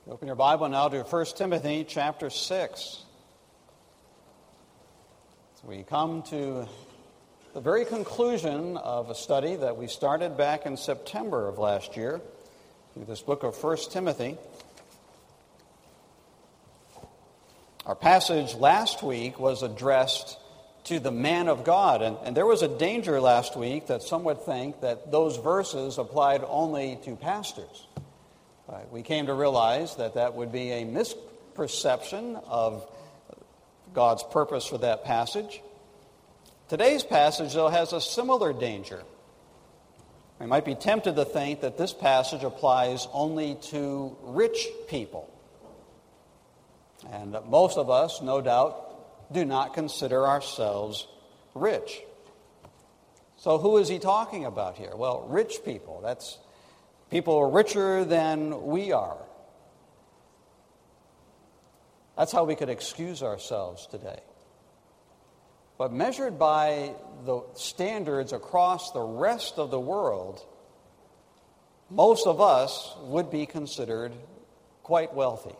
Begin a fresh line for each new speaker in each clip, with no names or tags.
Open your Bible now to 1 Timothy chapter 6. So we come to the very conclusion of a study that we started back in September of last year through this book of 1 Timothy. Our passage last week was addressed to the man of God, and there was a danger last week that some would think that those verses applied only to pastors. We came to realize that that would be a misperception of God's purpose for that passage. Today's passage, though, has a similar danger. We might be tempted to think that this passage applies only to rich people. And most of us, no doubt, do not consider ourselves rich. So who is he talking about here? Well, rich people. That's people richer than we are. That's how we could excuse ourselves today. But measured by the standards across the rest of the world, most of us would be considered quite wealthy.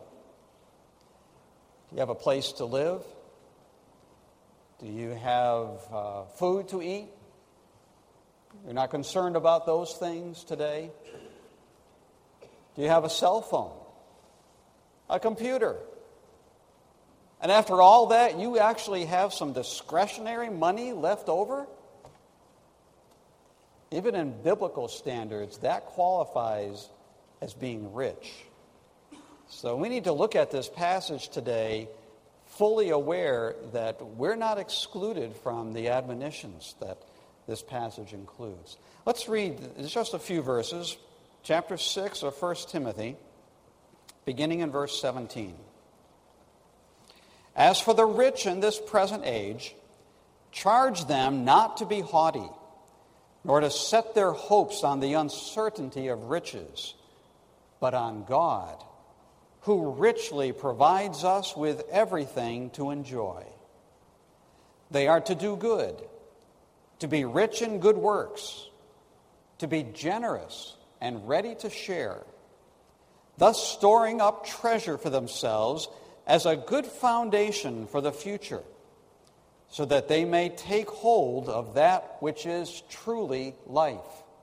Do you have a place to live? Do you have food to eat? You're not concerned about those things today? Do you have a cell phone? A computer? And after all that, you actually have some discretionary money left over? Even in biblical standards, that qualifies as being rich. So we need to look at this passage today fully aware that we're not excluded from the admonitions that this passage includes. Let's read just a few verses. Chapter 6 of 1 Timothy, beginning in verse 17. As for the rich in this present age, charge them not to be haughty, nor to set their hopes on the uncertainty of riches, but on God, who richly provides us with everything to enjoy. They are to do good, to be rich in good works, to be generous and ready to share, thus storing up treasure for themselves as a good foundation for the future, so that they may take hold of that which is truly life.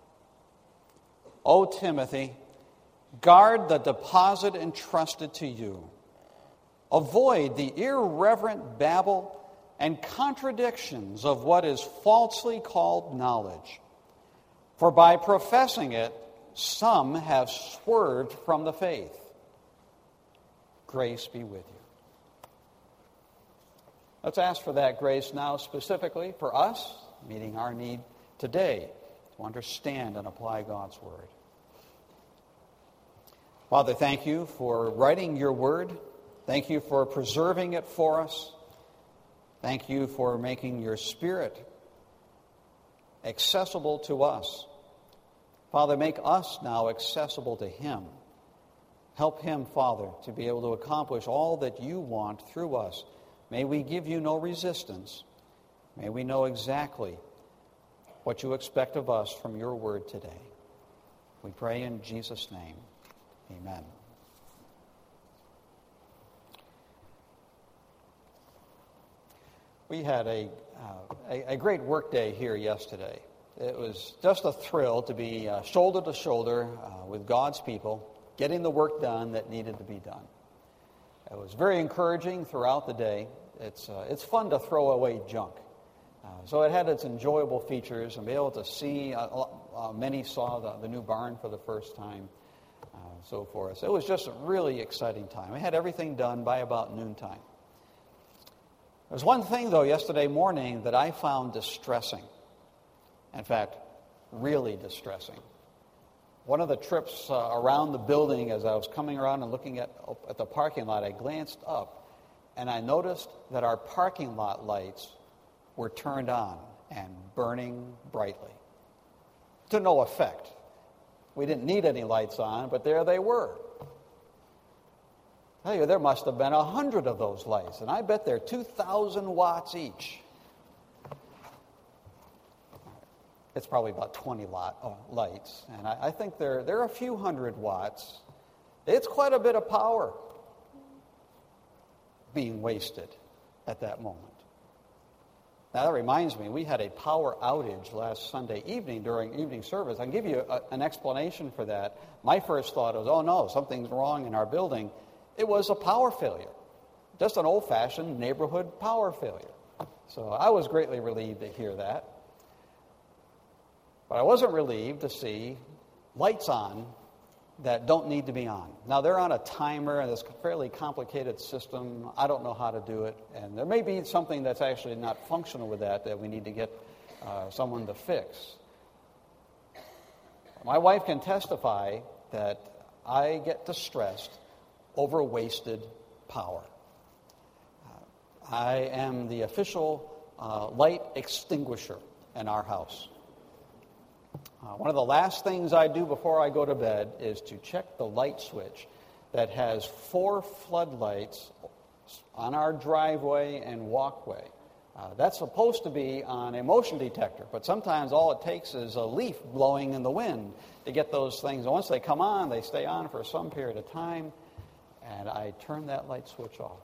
O Timothy, guard the deposit entrusted to you. Avoid the irreverent babble and contradictions of what is falsely called knowledge. For by professing it, some have swerved from the faith. Grace be with you. Let's ask for that grace now specifically for us, meeting our need today to understand and apply God's Word. Father, thank you for writing your Word. Thank you for preserving it for us. Thank you for making your Spirit accessible to us. Father, make us now accessible to Him. Help Him, Father, to be able to accomplish all that you want through us. May we give you no resistance. May we know exactly what you expect of us from your word today. We pray in Jesus' name. Amen. We had a great work day here yesterday. It was just a thrill to be shoulder to shoulder with God's people, getting the work done that needed to be done. It was very encouraging throughout the day. It's fun to throw away junk. So it had its enjoyable features, and be able to see, many saw the new barn for the first time, so forth. So it was just a really exciting time. We had everything done by about noontime. There's one thing, though, yesterday morning that I found distressing. In fact, really distressing. One of the trips around the building, as I was coming around and looking at the parking lot, I glanced up and I noticed that our parking lot lights were turned on and burning brightly. To no effect. We didn't need any lights on, but there they were. I tell you, there must have been 100 of those lights, and I bet they're 2,000 watts each. It's probably about 20 lights, and I think they're a few hundred watts, It's quite a bit of power being wasted at that moment. Now, that reminds me, we had a power outage last Sunday evening during evening service. I can give you an explanation for that. My first thought was, oh no, something's wrong in our building. It was a power failure, just an old-fashioned neighborhood power failure. So I was greatly relieved to hear that. But I wasn't relieved to see lights on that don't need to be on. Now, they're on a timer, and it's a fairly complicated system. I don't know how to do it. And there may be something that's actually not functional with that we need to get someone to fix. My wife can testify that I get distressed over wasted power. I am the official light extinguisher in our house. One of the last things I do before I go to bed is to check the light switch that has 4 floodlights on our driveway and walkway. That's supposed to be on a motion detector, but sometimes all it takes is a leaf blowing in the wind to get those things. And once they come on, they stay on for some period of time, and I turn that light switch off.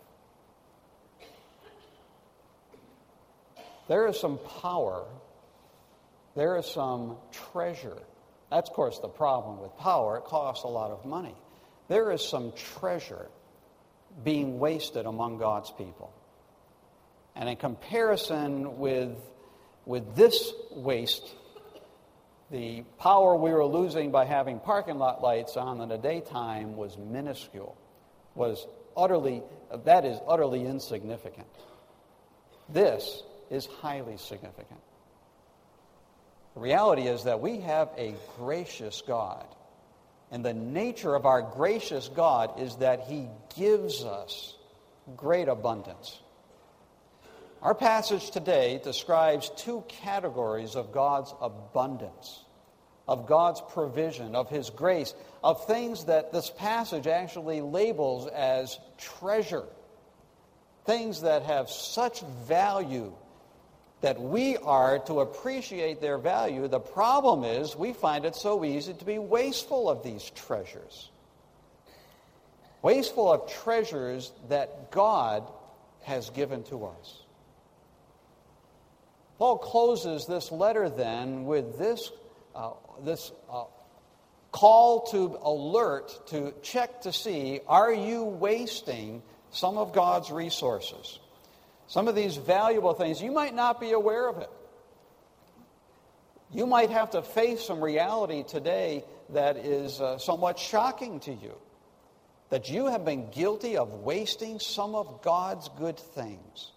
There is some power. There is some treasure. That's, of course, the problem with power. It costs a lot of money. There is some treasure being wasted among God's people. And in comparison with this waste, the power we were losing by having parking lot lights on in the daytime was minuscule, that is utterly insignificant. This is highly significant. The reality is that we have a gracious God. And the nature of our gracious God is that He gives us great abundance. Our passage today describes 2 categories of God's abundance, of God's provision, of His grace, of things that this passage actually labels as treasure, things that have such value that we are to appreciate their value. The problem is we find it so easy to be wasteful of these treasures. Wasteful of treasures that God has given to us. Paul closes this letter then with this call to alert, to check to see, are you wasting some of God's resources? Some of these valuable things, you might not be aware of it. You might have to face some reality today that is somewhat shocking to you. That you have been guilty of wasting some of God's good things.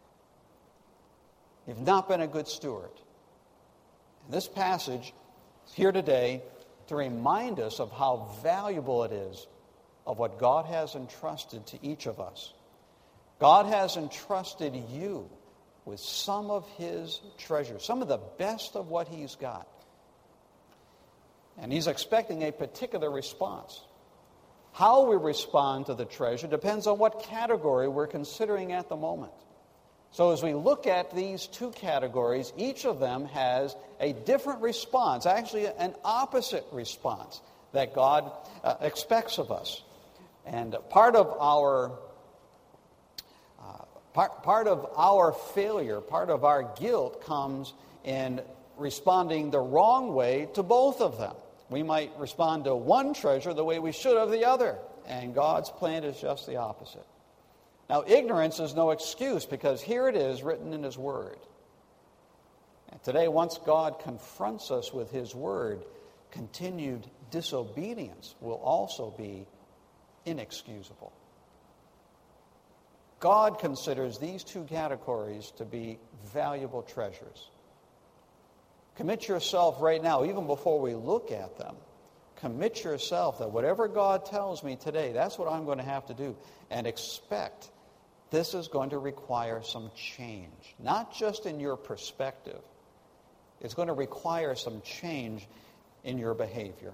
You've not been a good steward. And this passage is here today to remind us of how valuable it is of what God has entrusted to each of us. God has entrusted you with some of His treasure, some of the best of what He's got. And He's expecting a particular response. How we respond to the treasure depends on what category we're considering at the moment. So as we look at these 2 categories, each of them has a different response, actually an opposite response that God expects of us. And part of our failure, part of our guilt comes in responding the wrong way to both of them. We might respond to one treasure the way we should of the other, and God's plan is just the opposite. Now, ignorance is no excuse, because here it is written in His Word. And today, once God confronts us with His Word, continued disobedience will also be inexcusable. God considers these 2 categories to be valuable treasures. Commit yourself right now, even before we look at them. Commit yourself that whatever God tells me today, that's what I'm going to have to do. And expect this is going to require some change. Not just in your perspective. It's going to require some change in your behavior.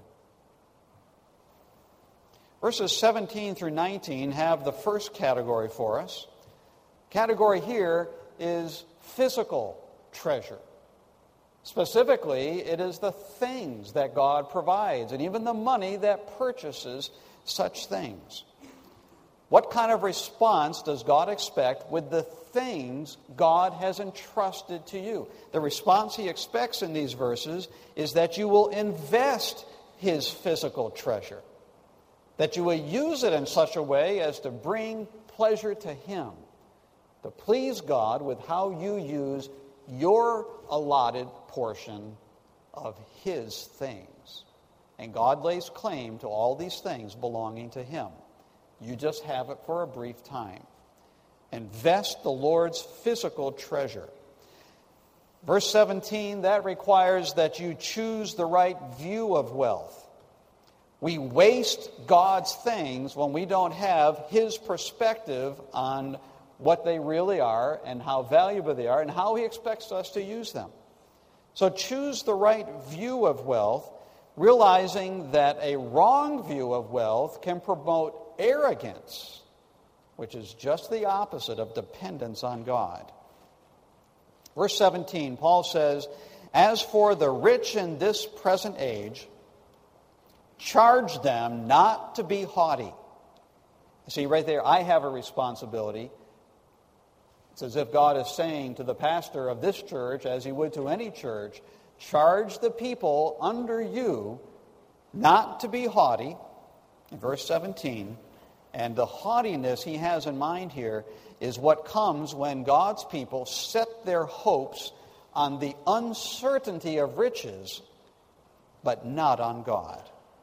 Verses 17 through 19 have the first category for us. Category here is physical treasure. Specifically, it is the things that God provides, and even the money that purchases such things. What kind of response does God expect with the things God has entrusted to you? The response He expects in these verses is that you will invest His physical treasure, that you will use it in such a way as to bring pleasure to Him, to please God with how you use your allotted portion of His things. And God lays claim to all these things belonging to Him. You just have it for a brief time. Invest the Lord's physical treasure. Verse 17, that requires that you choose the right view of wealth. We waste God's things when we don't have His perspective on what they really are and how valuable they are and how He expects us to use them. So choose the right view of wealth, realizing that a wrong view of wealth can promote arrogance, which is just the opposite of dependence on God. Verse 17, Paul says, "As for the rich in this present age, charge them not to be haughty." See, right there, I have a responsibility. It's as if God is saying to the pastor of this church, as He would to any church, charge the people under you not to be haughty, in verse 17. And the haughtiness he has in mind here is what comes when God's people set their hopes on the uncertainty of riches, but not on God.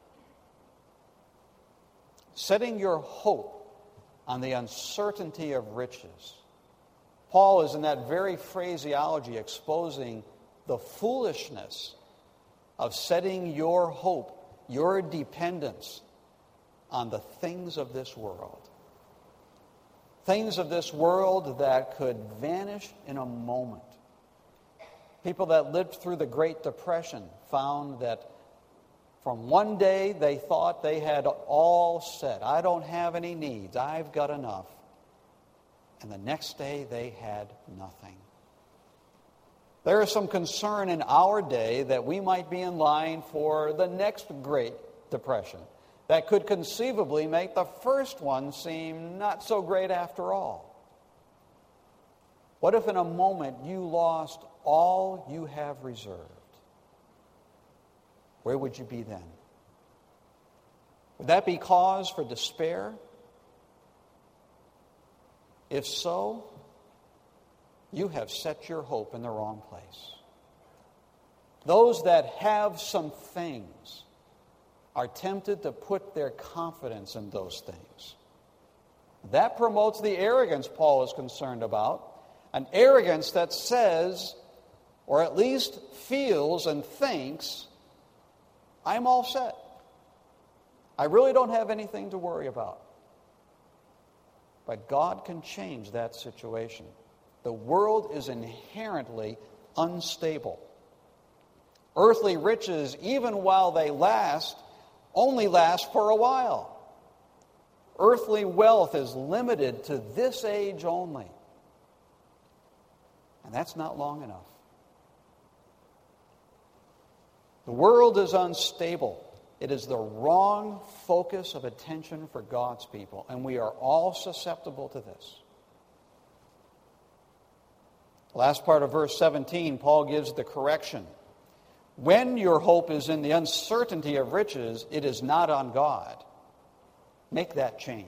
Setting your hope on the uncertainty of riches. Paul is in that very phraseology exposing the foolishness of setting your hope, your dependence on the things of this world. Things of this world that could vanish in a moment. People that lived through the Great Depression found that from one day they thought they had all set. I don't have any needs. I've got enough. And the next day they had nothing. There is some concern in our day that we might be in line for the next Great Depression that could conceivably make the first one seem not so great after all. What if in a moment you lost all you have reserved? Where would you be then? Would that be cause for despair? If so, you have set your hope in the wrong place. Those that have some things are tempted to put their confidence in those things. That promotes the arrogance Paul is concerned about, an arrogance that says, or at least feels and thinks, I'm all set. I really don't have anything to worry about. But God can change that situation. The world is inherently unstable. Earthly riches, even while they last, only last for a while. Earthly wealth is limited to this age only. And that's not long enough. The world is unstable. It is the wrong focus of attention for God's people, and we are all susceptible to this. Last part of verse 17, Paul gives the correction. When your hope is in the uncertainty of riches, it is not on God. Make that change.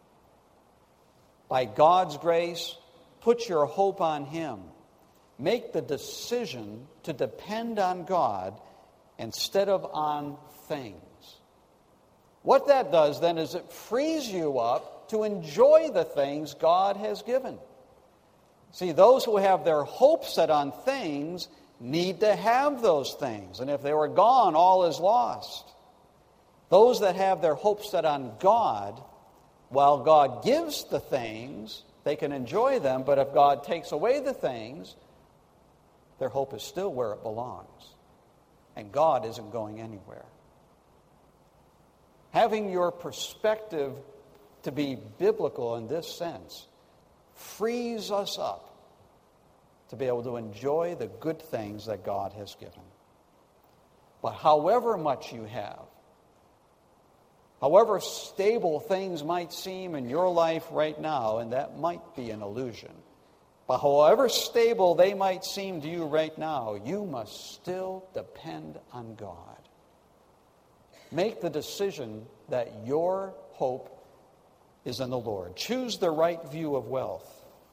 By God's grace, put your hope on Him. Make the decision to depend on God instead of on things. What that does then is it frees you up to enjoy the things God has given. See, those who have their hope set on things need to have those things. And if they were gone, all is lost. Those that have their hope set on God, while God gives the things, they can enjoy them. But if God takes away the things, their hope is still where it belongs. And God isn't going anywhere. Having your perspective to be biblical in this sense frees us up to be able to enjoy the good things that God has given. But however much you have, however stable things might seem in your life right now, and that might be an illusion, but however stable they might seem to you right now, you must still depend on God. Make the decision that your hope is in the Lord. Choose the right view of wealth.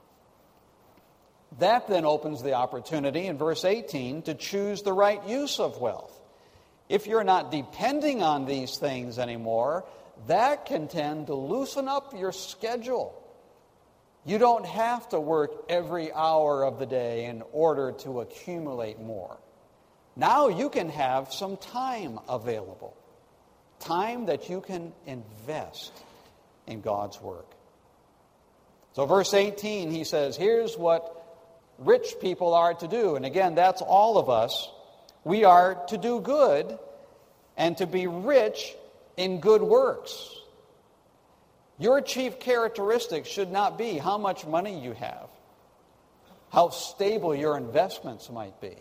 That then opens the opportunity in verse 18 to choose the right use of wealth. If you're not depending on these things anymore, that can tend to loosen up your schedule. You don't have to work every hour of the day in order to accumulate more. Now you can have some time available. Time that you can invest in God's work. So verse 18, he says, here's what rich people are to do. And again, that's all of us. We are to do good and to be rich in good works. Your chief characteristic should not be how much money you have, how stable your investments might be.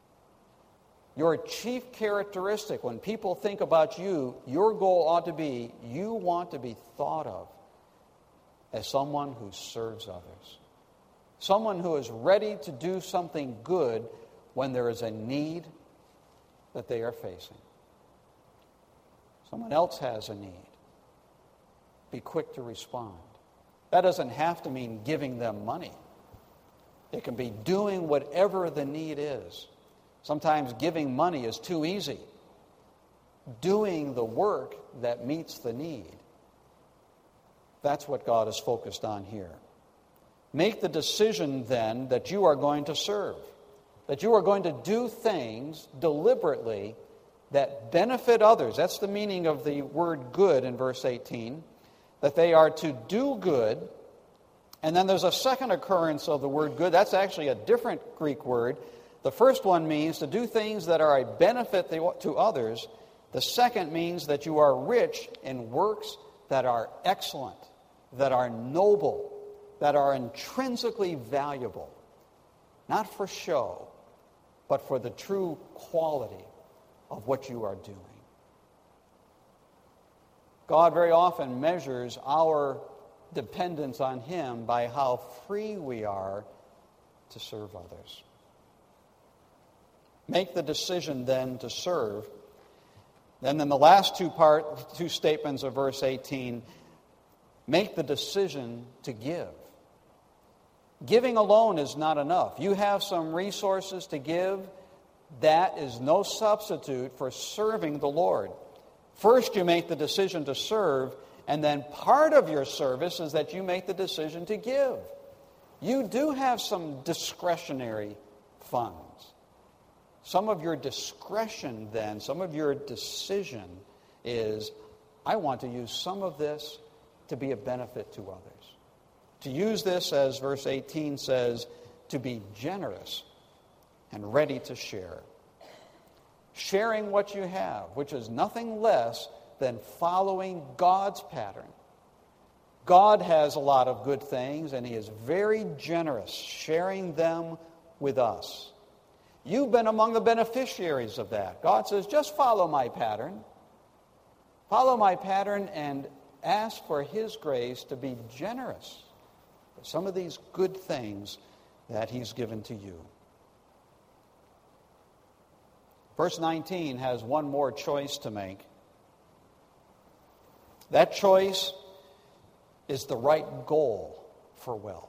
Your chief characteristic, when people think about you, your goal ought to be, you want to be thought of as someone who serves others. Someone who is ready to do something good when there is a need that they are facing. Someone else has a need. Be quick to respond. That doesn't have to mean giving them money. It can be doing whatever the need is. Sometimes giving money is too easy. Doing the work that meets the need. That's what God is focused on here. Make the decision then that you are going to serve. That you are going to do things deliberately that benefit others. That's the meaning of the word good in verse 18. That they are to do good. And then there's a second occurrence of the word good. That's actually a different Greek word. The first one means to do things that are a benefit to others. The second means that you are rich in works that are excellent, that are noble, that are intrinsically valuable. Not for show, but for the true quality of what you are doing. God very often measures our dependence on Him by how free we are to serve others. Make the decision then to serve. And then the last two statements of verse 18, make the decision to give. Giving alone is not enough. You have some resources to give. That is no substitute for serving the Lord. First, you make the decision to serve, and then part of your service is that you make the decision to give. You do have some discretionary funds. Some of your discretion then, some of your decision is, I want to use some of this to be a benefit to others. To use this, as verse 18 says, to be generous and ready to share. Sharing what you have, which is nothing less than following God's pattern. God has a lot of good things, and He is very generous, sharing them with us. You've been among the beneficiaries of that. God says, just follow my pattern. Follow my pattern and ask for His grace to be generous for some of these good things that He's given to you. Verse 19 has one more choice to make. That choice is the right goal for wealth.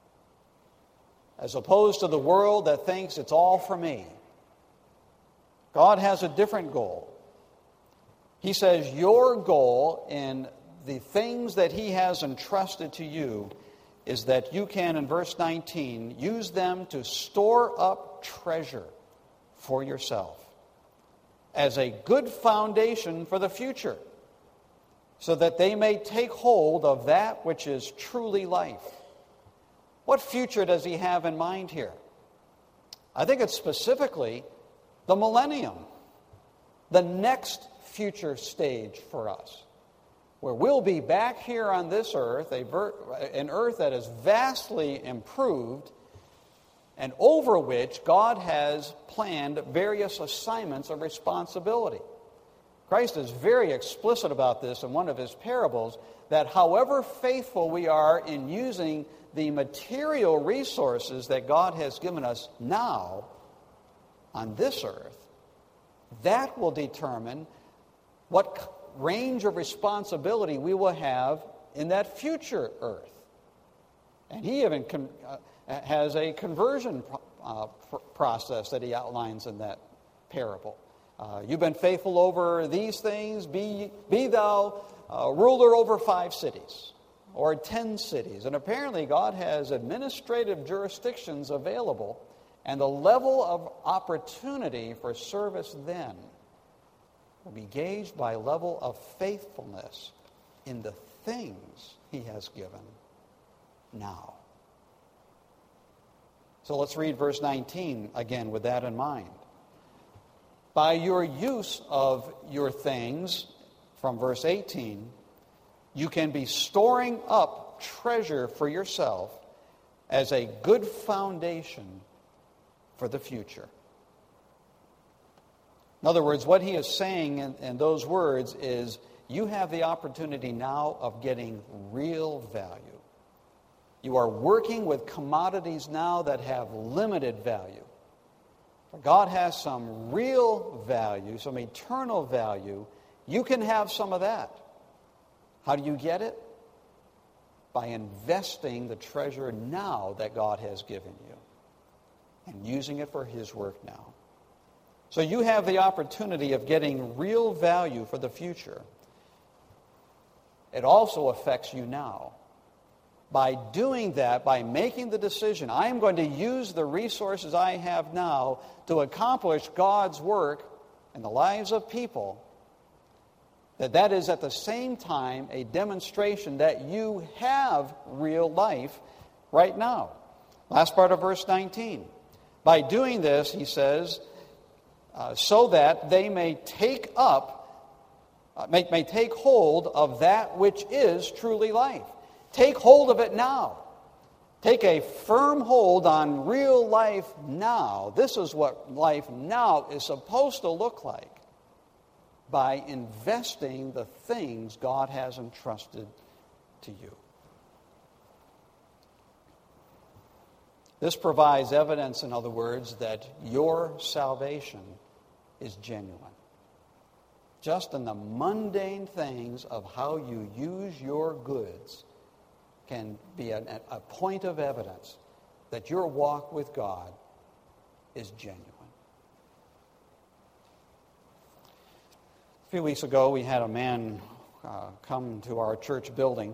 As opposed to the world that thinks it's all for me. God has a different goal. He says your goal in the things that He has entrusted to you is that you can, in verse 19, use them to store up treasure for yourself as a good foundation for the future, so that they may take hold of that which is truly life. What future does He have in mind here? I think it's specifically the millennium, the next future stage for us, where we'll be back here on this earth, an earth that is vastly improved, and over which God has planned various assignments of responsibility. Christ is very explicit about this in one of his parables, that however faithful we are in using the material resources that God has given us now on this earth, that will determine what range of responsibility we will have in that future earth. And he even has a conversion process that he outlines in that parable. You've been faithful over these things, be thou ruler over 5 cities or 10 cities. And apparently God has administrative jurisdictions available, and the level of opportunity for service then will be gauged by level of faithfulness in the things he has given now. So let's read verse 19 again with that in mind. By your use of your things, from verse 18, you can be storing up treasure for yourself as a good foundation for the future. In other words, what he is saying in those words is, you have the opportunity now of getting real value. You are working with commodities now that have limited value. God has some real value, some eternal value. You can have some of that. How do you get it? By investing the treasure now that God has given you and using it for his work now. So you have the opportunity of getting real value for the future. It also affects you now. By doing that, by making the decision, I am going to use the resources I have now to accomplish God's work in the lives of people, that is at the same time a demonstration that you have real life right now. Last part of verse 19. By doing this, he says, so that they may take hold of that which is truly life. Take hold of it now. Take a firm hold on real life now. This is what life now is supposed to look like, by investing the things God has entrusted to you. This provides evidence, in other words, that your salvation is genuine. Just in the mundane things of how you use your goods can be a point of evidence that your walk with God is genuine. A few weeks ago, we had a man come to our church building,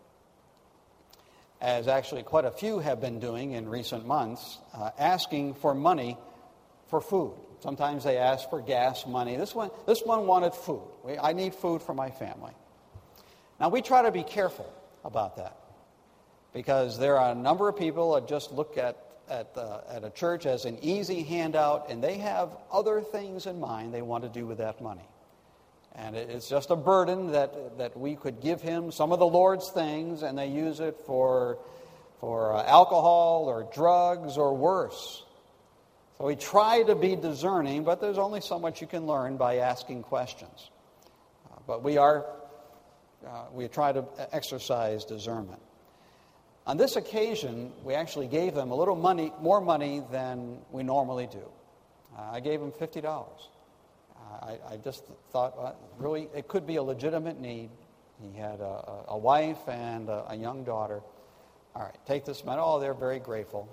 as actually quite a few have been doing in recent months, asking for money for food. Sometimes they ask for gas money. This one wanted food. I need food for my family. Now, we try to be careful about that, because there are a number of people that just look at a church as an easy handout, and they have other things in mind they want to do with that money. And it's just a burden that we could give him some of the Lord's things, and they use it for alcohol or drugs or worse. So we try to be discerning, but there's only so much you can learn by asking questions. But we try to exercise discernment. On this occasion, we actually gave them a little more money than we normally do. I gave him $50. I just thought, really, it could be a legitimate need. He had a wife and a young daughter. All right, take this money. Oh, they're very grateful.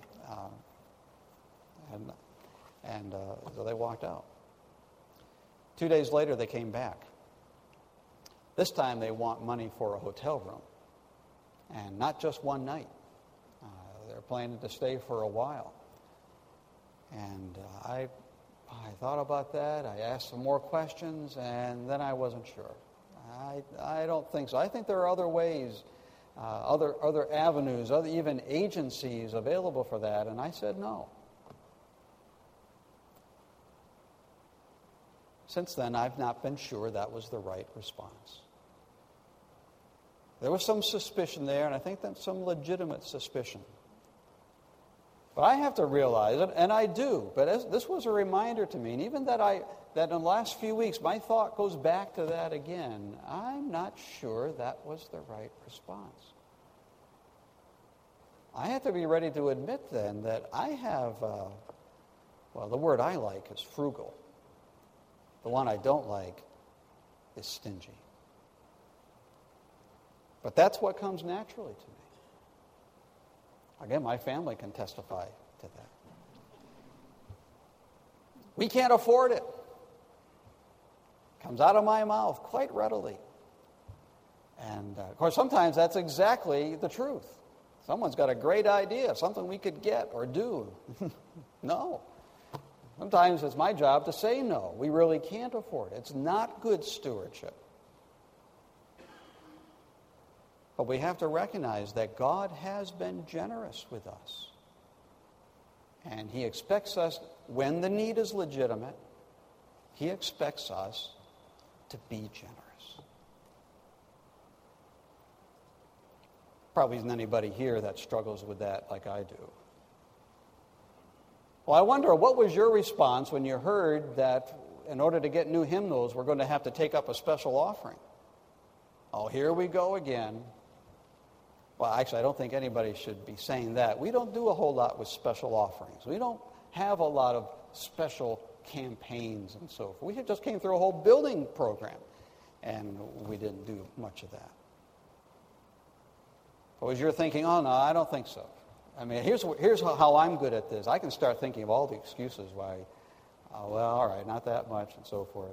So they walked out. 2 days later, they came back. This time, they want money for a hotel room. And not just one night. They're planning to stay for a while. And I thought about that. I asked some more questions, and then I wasn't sure. I don't think so. I think there are other ways, other avenues, even agencies available for that. And I said no. Since then, I've not been sure that was the right response. There was some suspicion there, and I think that's some legitimate suspicion. But I have to realize it, and I do. But this was a reminder to me, and even that in the last few weeks, my thought goes back to that again. I'm not sure that was the right response. I have to be ready to admit then that I have, the word I like is frugal. The one I don't like is stingy. But that's what comes naturally to me. Again, my family can testify to that. We can't afford it. Comes out of my mouth quite readily. And, of course, sometimes that's exactly the truth. Someone's got a great idea, something we could get or do. No. Sometimes it's my job to say no. We really can't afford it. It's not good stewardship. But we have to recognize that God has been generous with us. And He expects us, when the need is legitimate, He expects us to be generous. Probably isn't anybody here that struggles with that like I do. Well, I wonder, what was your response when you heard that in order to get new hymnals, we're going to have to take up a special offering? Oh, here we go again. Well, actually, I don't think anybody should be saying that. We don't do a whole lot with special offerings. We don't have a lot of special campaigns and so forth. We just came through a whole building program, and we didn't do much of that. Or was you're thinking, oh, no, I don't think so. I mean, here's how I'm good at this. I can start thinking of all the excuses why, all right, not that much, and so forth.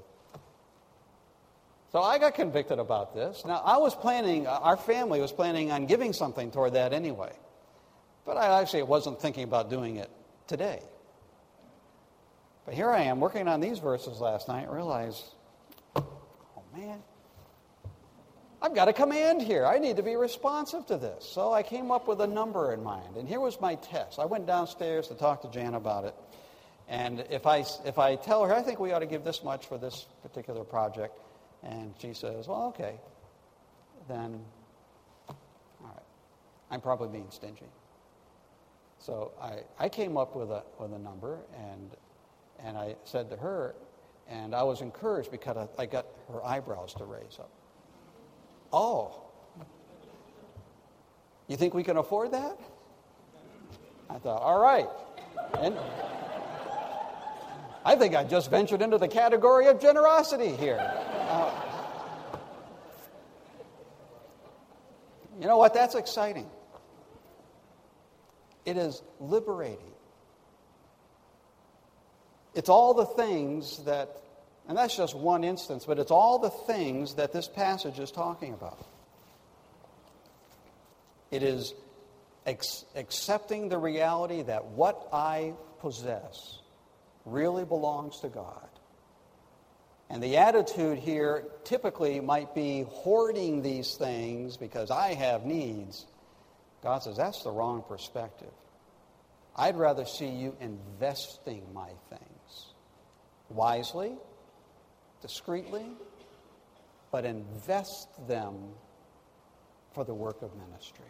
So I got convicted about this. Now, our family was planning on giving something toward that anyway. But I actually wasn't thinking about doing it today. But here I am working on these verses last night and realized, oh man, I've got a command here. I need to be responsive to this. So I came up with a number in mind. And here was my test. I went downstairs to talk to Jan about it. And if I tell her, I think we ought to give this much for this particular project, and she says, well, okay, then, all right, I'm probably being stingy. So I came up with a number, and I said to her, and I was encouraged because I got her eyebrows to raise up. Oh, you think we can afford that? I thought, all right. And I think I just ventured into the category of generosity here. You know what? That's exciting. It is liberating. It's all the things that, and that's just one instance, but it's all the things that this passage is talking about. It is accepting the reality that what I possess really belongs to God. And the attitude here typically might be hoarding these things because I have needs. God says, that's the wrong perspective. I'd rather see you investing my things wisely, discreetly, but invest them for the work of ministry.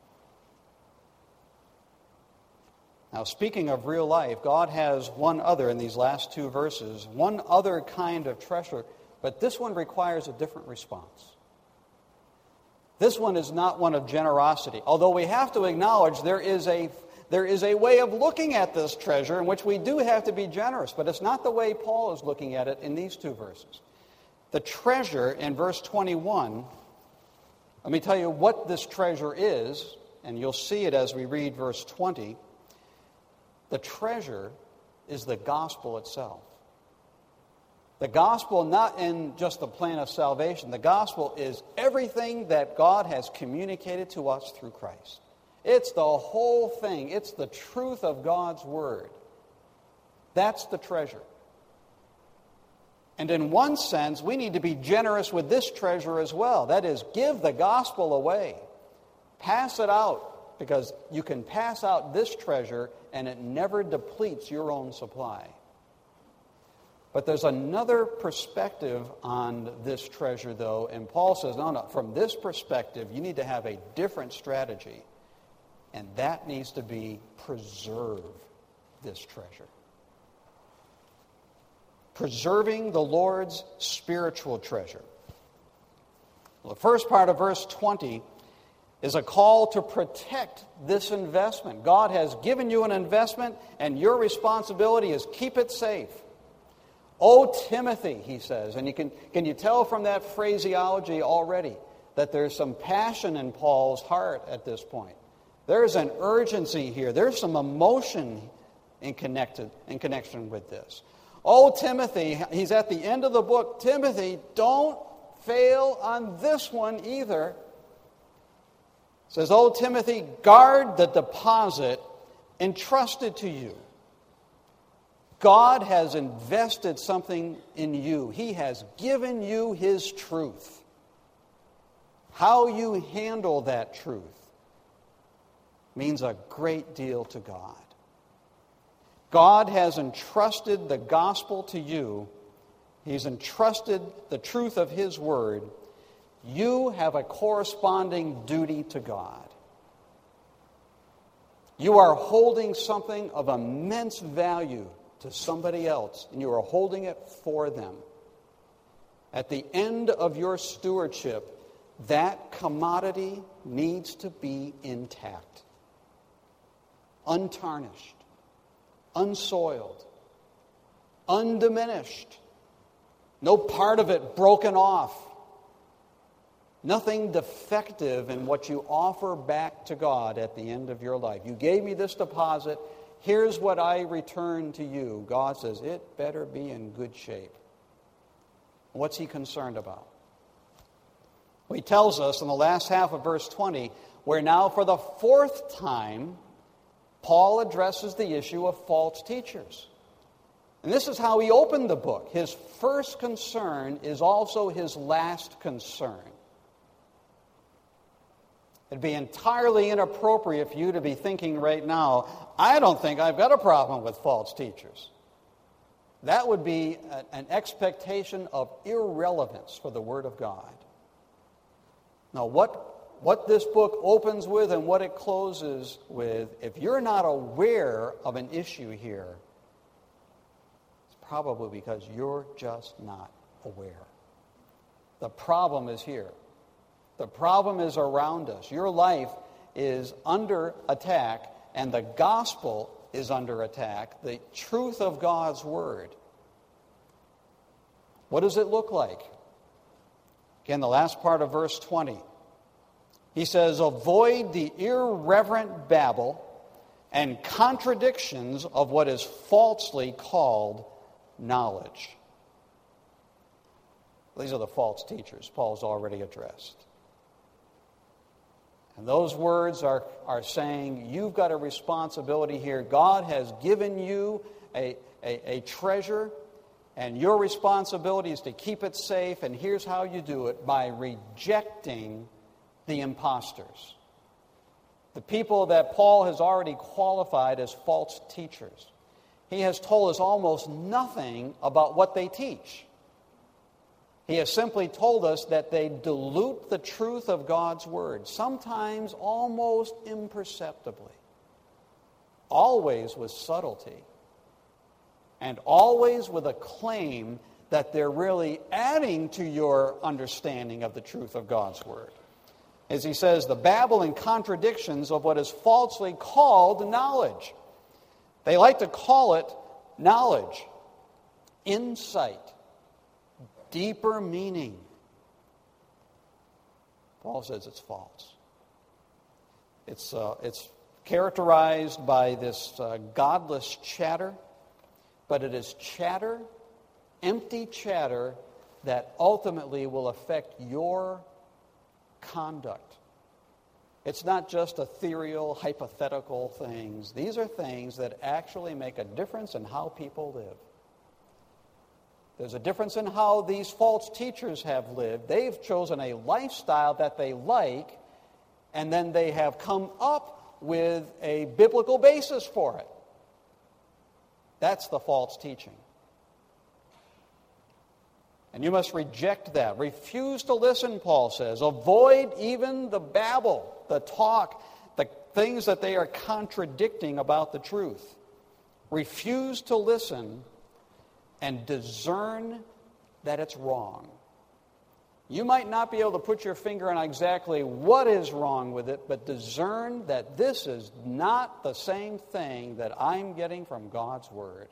Now, speaking of real life, God has one other in these last two verses, one other kind of treasure, but this one requires a different response. This one is not one of generosity, although we have to acknowledge there is a way of looking at this treasure in which we do have to be generous, but it's not the way Paul is looking at it in these two verses. The treasure in verse 21, let me tell you what this treasure is, and you'll see it as we read verse 20. The treasure is the gospel itself. The gospel not in just the plan of salvation. The gospel is everything that God has communicated to us through Christ. It's the whole thing. It's the truth of God's word. That's the treasure. And in one sense, we need to be generous with this treasure as well. That is, give the gospel away. Pass it out. Because you can pass out this treasure and it never depletes your own supply. But there's another perspective on this treasure, though, and Paul says, no, from this perspective, you need to have a different strategy. And that needs to be preserve this treasure. Preserving the Lord's spiritual treasure. Well, the first part of verse 20 is a call to protect this investment. God has given you an investment, and your responsibility is keep it safe. O Timothy, he says, and can you tell from that phraseology already that there's some passion in Paul's heart at this point? There's an urgency here. There's some emotion in connection with this. Oh, Timothy, he's at the end of the book. Timothy, don't fail on this one either. It says, oh, Timothy, guard the deposit entrusted to you. God has invested something in you. He has given you His truth. How you handle that truth means a great deal to God. God has entrusted the gospel to you. He's entrusted the truth of His word. You have a corresponding duty to God. You are holding something of immense value to somebody else, and you are holding it for them. At the end of your stewardship, that commodity needs to be intact, untarnished, unsoiled, undiminished. No part of it broken off. Nothing defective in what you offer back to God at the end of your life. You gave me this deposit. Here's what I return to you. God says, it better be in good shape. What's He concerned about? Well, He tells us in the last half of verse 20, where now for the fourth time, Paul addresses the issue of false teachers. And this is how he opened the book. His first concern is also his last concern. It'd be entirely inappropriate for you to be thinking right now, I don't think I've got a problem with false teachers. That would be an expectation of irrelevance for the Word of God. Now, what this book opens with and what it closes with, if you're not aware of an issue here, it's probably because you're just not aware. The problem is here. The problem is around us. Your life is under attack, and the gospel is under attack, the truth of God's word. What does it look like? Again, the last part of verse 20. He says, avoid the irreverent babble and contradictions of what is falsely called knowledge. These are the false teachers Paul's already addressed. And those words are saying, you've got a responsibility here. God has given you a treasure, and your responsibility is to keep it safe, and here's how you do it, by rejecting the imposters. The people that Paul has already qualified as false teachers. He has told us almost nothing about what they teach. He has simply told us that they dilute the truth of God's word, sometimes almost imperceptibly, always with subtlety, and always with a claim that they're really adding to your understanding of the truth of God's word. As he says, the babble and contradictions of what is falsely called knowledge. They like to call it knowledge, insight, deeper meaning. Paul says it's false. It's characterized by this godless chatter, but it is chatter, empty chatter, that ultimately will affect your conduct. It's not just ethereal, hypothetical things. These are things that actually make a difference in how people live. There's a difference in how these false teachers have lived. They've chosen a lifestyle that they like, and then they have come up with a biblical basis for it. That's the false teaching. And you must reject that. Refuse to listen, Paul says. Avoid even the babble, the talk, the things that they are contradicting about the truth. Refuse to listen and discern that it's wrong. You might not be able to put your finger on exactly what is wrong with it, but discern that this is not the same thing that I'm getting from God's Word.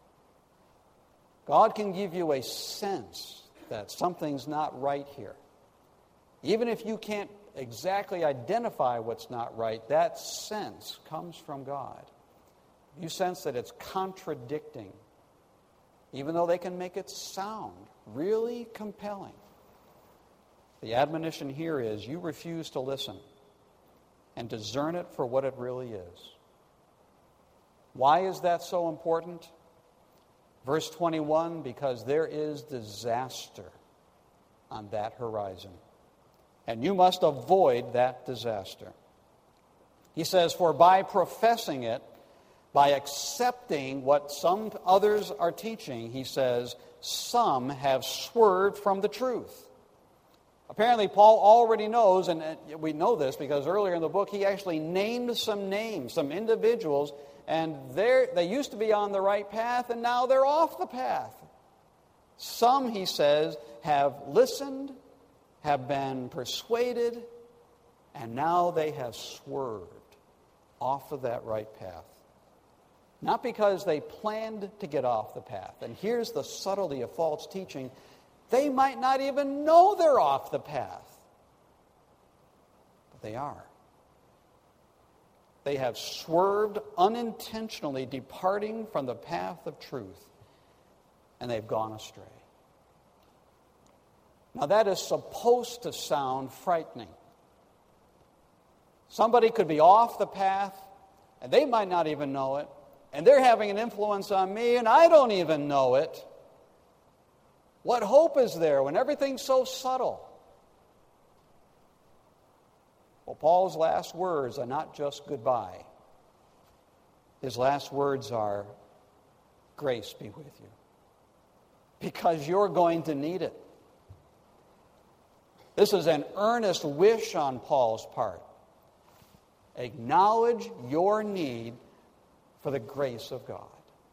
God can give you a sense that something's not right here. Even if you can't exactly identify what's not right, that sense comes from God. You sense that it's contradicting, even though they can make it sound really compelling. The admonition here is you refuse to listen and discern it for what it really is. Why is that so important? Verse 21, because there is disaster on that horizon. And you must avoid that disaster. He says, for by professing it, by accepting what some others are teaching, he says, some have swerved from the truth. Apparently, Paul already knows, and we know this because earlier in the book he actually named some names, some individuals, and they used to be on the right path, and now they're off the path. Some, he says, have listened, have been persuaded, and now they have swerved off of that right path. Not because they planned to get off the path. And here's the subtlety of false teaching. They might not even know they're off the path. But they are. They have swerved unintentionally, departing from the path of truth, and they've gone astray. Now that is supposed to sound frightening. Somebody could be off the path, and they might not even know it, and they're having an influence on me, and I don't even know it. What hope is there when everything's so subtle? Well, Paul's last words are not just goodbye. His last words are, grace be with you. Because you're going to need it. This is an earnest wish on Paul's part. Acknowledge your need for the grace of God.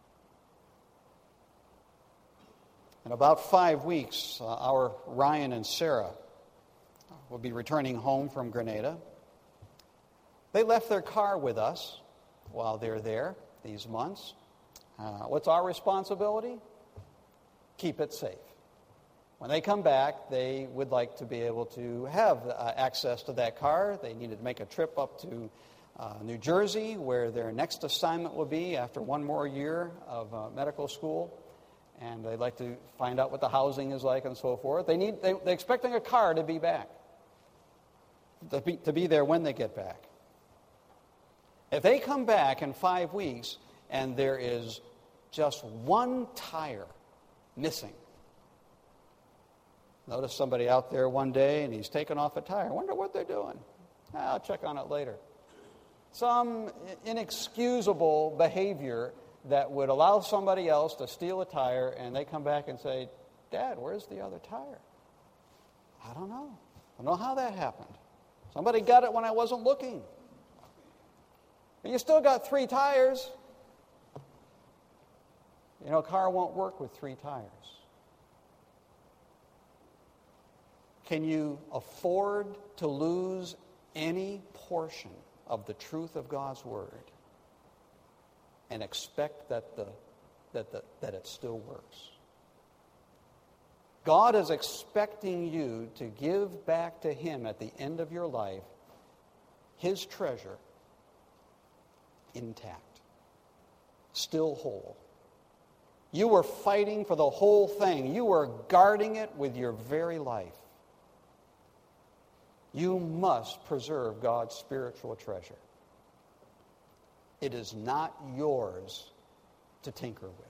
In about 5 weeks, our Ryan and Sarah will be returning home from Grenada. They left their car with us while they're there these months. What's our responsibility? Keep it safe. When they come back, they would like to be able to have access to that car. They needed to make a trip up to New Jersey, where their next assignment will be after one more year of medical school. And they'd like to find out what the housing is like and so forth. They're expecting a car to be back, to be there when they get back. If they come back in 5 weeks and there is just one tire missing, notice somebody out there one day and he's taken off a tire. I wonder what they're doing. I'll check on it later. Some inexcusable behavior that would allow somebody else to steal a tire, and they come back and say, Dad, where's the other tire? I don't know. I don't know how that happened. Somebody got it when I wasn't looking. But you still got 3 tires. You know, a car won't work with 3 tires. Can you afford to lose any portion of the truth of God's Word and expect that it still works? God is expecting you to give back to Him at the end of your life His treasure intact, still whole. You were fighting for the whole thing. You were guarding it with your very life. You must preserve God's spiritual treasure. It is not yours to tinker with.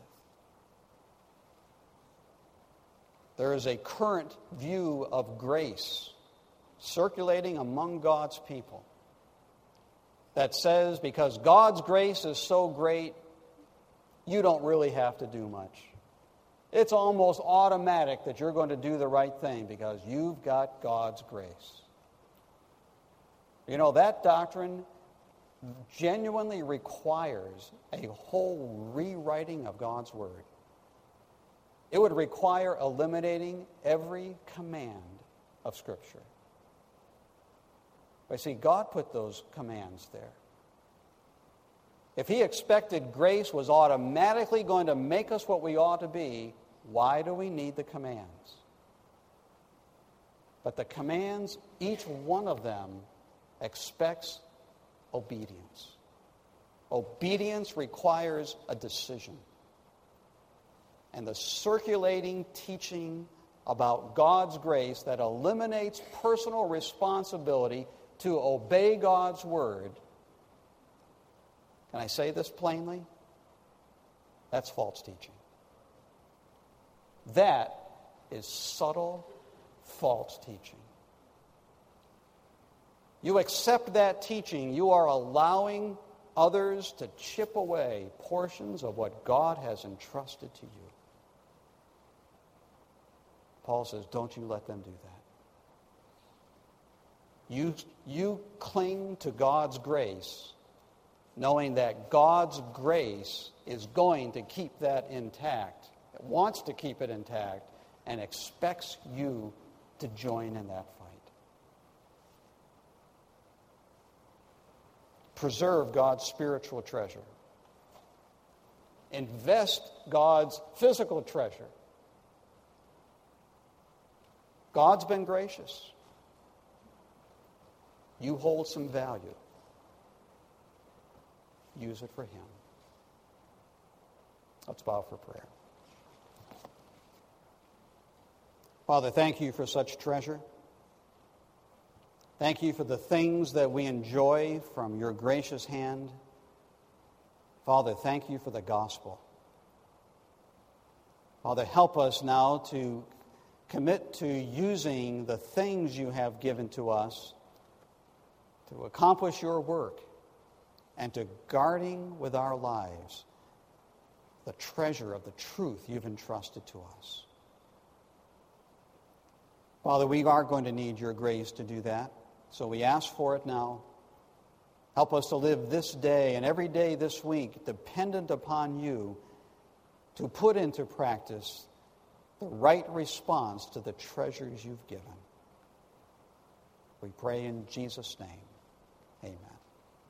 There is a current view of grace circulating among God's people that says because God's grace is so great, you don't really have to do much. It's almost automatic that you're going to do the right thing because you've got God's grace. You know, that doctrine genuinely requires a whole rewriting of God's Word. It would require eliminating every command of Scripture. But see, God put those commands there. If He expected grace was automatically going to make us what we ought to be, why do we need the commands? But the commands, each one of them, expects obedience. Obedience requires a decision. And the circulating teaching about God's grace that eliminates personal responsibility to obey God's Word, can I say this plainly? That's false teaching. That is subtle, false teaching. You accept that teaching, you are allowing others to chip away portions of what God has entrusted to you. Paul says, don't you let them do that. You cling to God's grace, knowing that God's grace is going to keep that intact, it wants to keep it intact, and expects you to join in that fight. Preserve God's spiritual treasure. Invest God's physical treasure. God's been gracious. You hold some value. Use it for Him. Let's bow for prayer. Father, thank you for such treasure. Thank you for the things that we enjoy from your gracious hand. Father, thank you for the gospel. Father, help us now to commit to using the things you have given to us to accomplish your work and to guarding with our lives the treasure of the truth you've entrusted to us. Father, we are going to need your grace to do that, so we ask for it now. Help us to live this day and every day this week dependent upon you to put into practice the right response to the treasures you've given. We pray in Jesus' name. Amen.